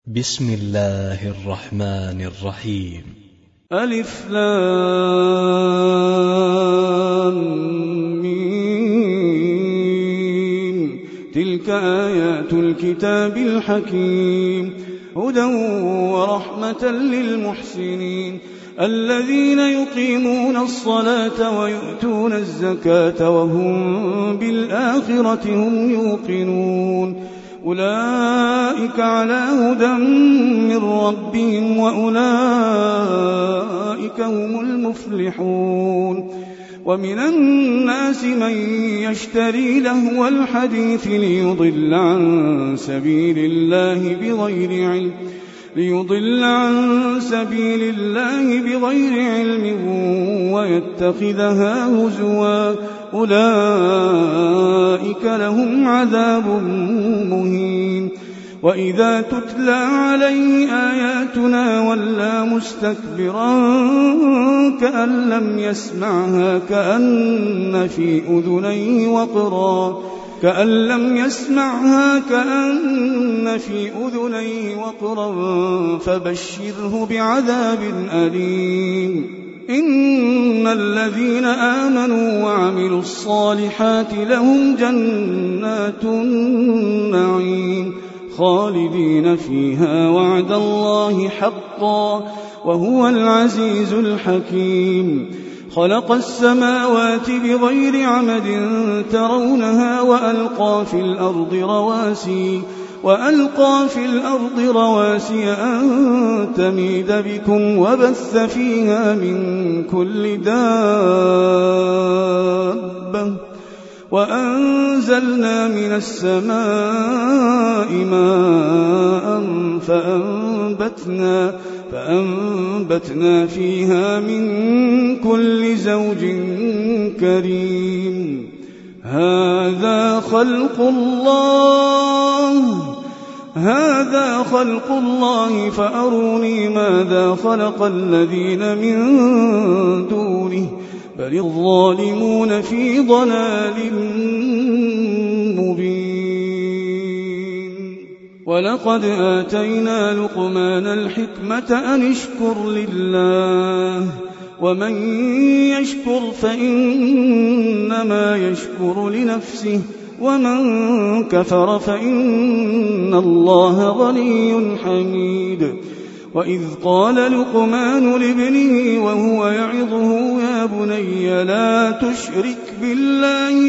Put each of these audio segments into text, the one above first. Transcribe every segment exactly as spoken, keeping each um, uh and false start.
بسم الله الرحمن الرحيم. ألف لام ميم. تلك آيات الكتاب الحكيم، هدى ورحمة للمحسنين الذين يقيمون الصلاة ويؤتون الزكاة وهم بالآخرة هم يوقنون. أولئك على هدى من ربهم وأولئك هم المفلحون. ومن الناس من يشتري لهو الحديث ليضل عن سبيل الله بغير علم ليضل عن سبيل الله بغير علم ويتخذها هزوا، أولئك لهم عذاب مهين. وإذا تتلى عليه آياتنا ولى مستكبرا كأن لم يسمعها كأن في أذنيه وقرا كأن لم يسمعها كأن في أذنيه وقرا فبشره بعذاب أليم. إن الذين آمنوا وعملوا الصالحات لهم جنات النعيم خالدين فيها وعد الله حقا وهو العزيز الحكيم. خلق السماوات بغير عمد ترونها وألقى في الأرض رواسي وألقى في الأرض رواسي أن تميد بكم وبث فيها من كل دابة وأنزلنا من السماء ماء فأنبتنا فأنبتنا فيها من كل زوج كريم. هذا خلق الله هذا خلق الله فأروني ماذا خلق الذين من دونه بل الظالمون في ضلال مبين. ولقد آتينا لقمان الحكمة أن اشكر لله ومن يشكر فإنما يشكر لنفسه ومن كفر فإن الله غني حميد. وإذ قال لقمان لابنه وهو يعظه يا بني لا تشرك بالله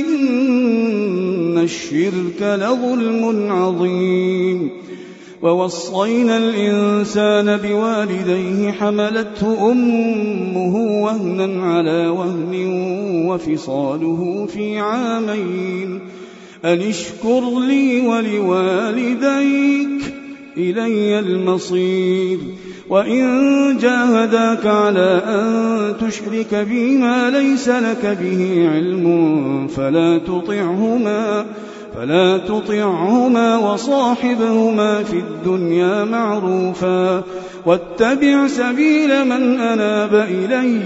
إن الشرك لظلم عظيم. ووصينا الإنسان بوالديه حملته أمه وهنا على وهن وفصاله في عامين أن اشكر لي ولوالديك إلي المصير. وإن جاهداك على أن تشرك بي ما ليس لك به علم فلا تطعهما فلا تطعهما وصاحبهما في الدنيا معروفا واتبع سبيل من أناب إلي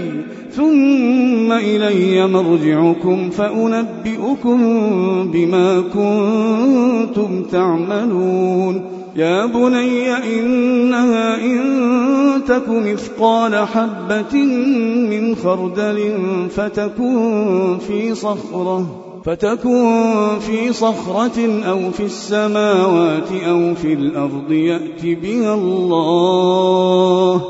ثم إلي مرجعكم فأنبئكم بما كنتم تعملون. يا بني إنها إن تك مثقال حبة من خردل فتكن في صخرة فتكن في صخرة أو في السماوات أو في الأرض يأت بها الله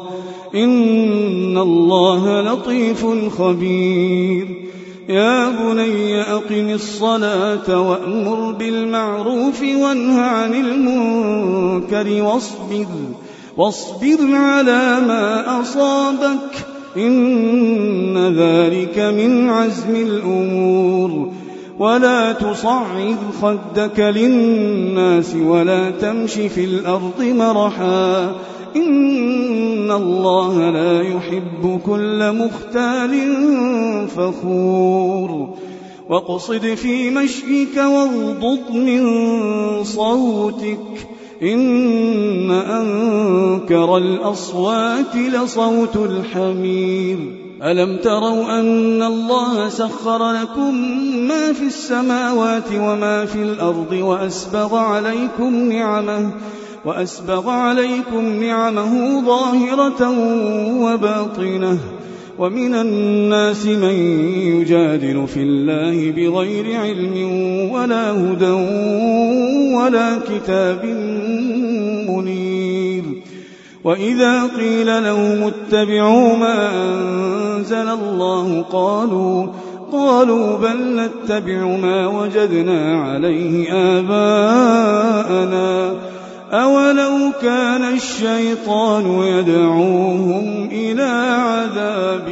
إن الله لطيف خبير. يا بني أقم الصلاة وأمر بالمعروف وانه عن المنكر واصبر واصبر على ما أصابك إن ذلك من عزم الأمور. ولا تصعد خدك للناس ولا تمش في الأرض مرحا إن الله لا يحب كل مختال فخور. واقصد في مشيك واغضض من صوتك إن أنكر الأصوات لصوت الحمير. ألم تروا أن الله سخر لكم ما في السماوات وما في الأرض وأسبغ عليكم نعمه وأسبغ عليكم نعمه ظاهرة وباطنة ومن الناس من يجادل في الله بغير علم ولا هدى ولا كتاب منير وإذا قيل لهم اتبعوا ما أنزل الله قالوا قالوا بل نتبع ما وجدنا عليه آباءنا أولو كان الشيطان يدعوهم إلى عذاب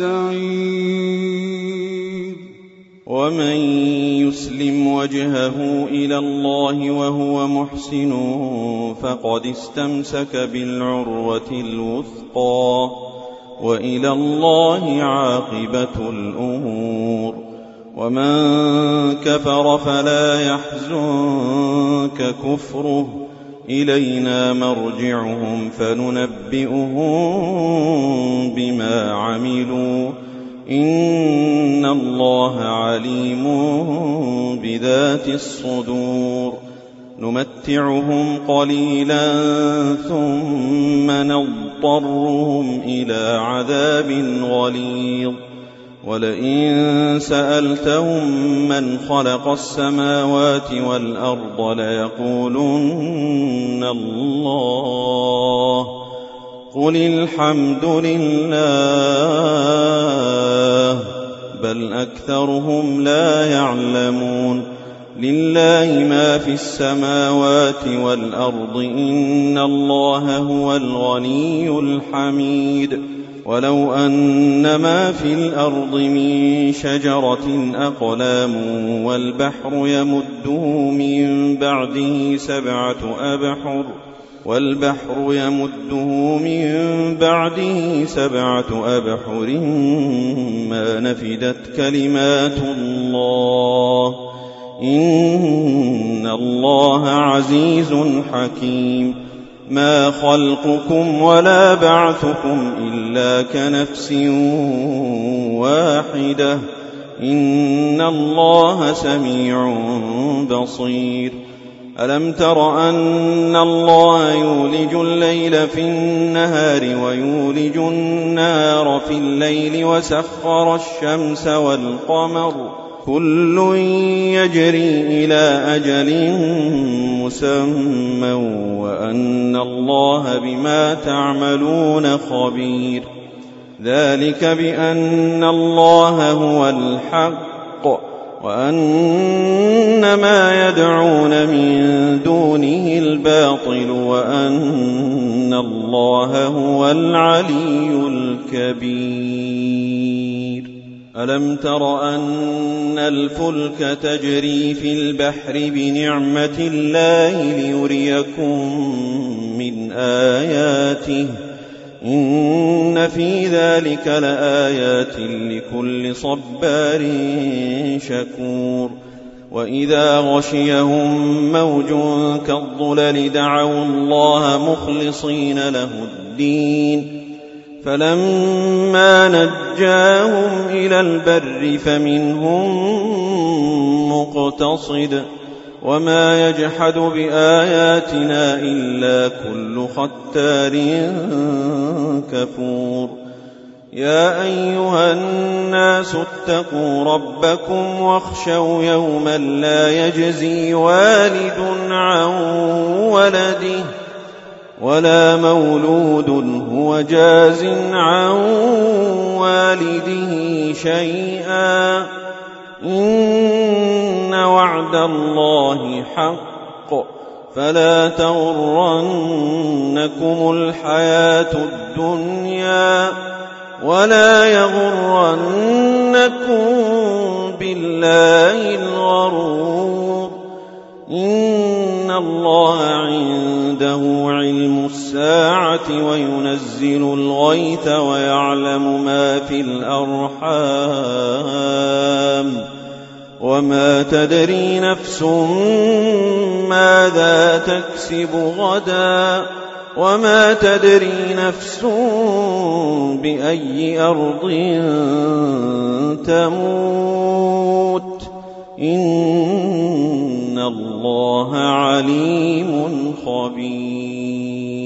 السعير ومن يسلم وجهه إلى الله وهو محسن فقد استمسك بالعروة الوثقى وإلى الله عاقبة الأمور ومن كفر فلا يحزنك كفره إلينا مرجعهم فننبئهم بما عملوا إن الله عليم بذات الصدور نمتعهم قليلا ثم نضطرهم إلى عذاب غليظ ولئن سألتهم من خلق السماوات والأرض ليقولن الله قل الحمد لله بل أكثرهم لا يعلمون لله ما في السماوات والأرض إن الله هو الغني الحميد ولو أن ما في الأرض من شجرة أقلام والبحر يمده من بعده سبعة أبحر والبحر يمده من بعده سبعة أبحر ما نفدت كلمات الله إن الله عزيز حكيم ما خلقكم ولا بعثكم إلا كنفس واحدة إن الله سميع بصير ألم تر أن الله يولج الليل في النهار ويولج النهار في الليل وسخر الشمس والقمر كل يجري إلى أجل مسمى وأن الله بما تعملون خبير ذلك بأن الله هو الحق وأن ما يدعون من دونه الباطل وأن الله هو العلي الكبير ألم تر أن الفلك تجري في البحر بنعمة الله ليريكم من آياته إن في ذلك لآيات لكل صبار شكور وإذا غشيهم موج كالظلل دعوا الله مخلصين له الدين فلما نجاهم إلى البر فمنهم مقتصد وما يجحد بآياتنا إلا كل ختار كفور يا أيها الناس اتقوا ربكم واخشوا يوما لا يجزي والد عن ولده ولا مولود هو جاز عن والده شيئا إن وعد الله حق فلا تغرنكم الحياة الدنيا ولا يغرنكم بالله الغرور إن الله عنده علم الساعة وينزل الغيث ويعلم ما في الأرحام وما تدري نفس ماذا تكسب غدا وما تدري نفس بأي أرض تموت إن إن الله عليم خبير.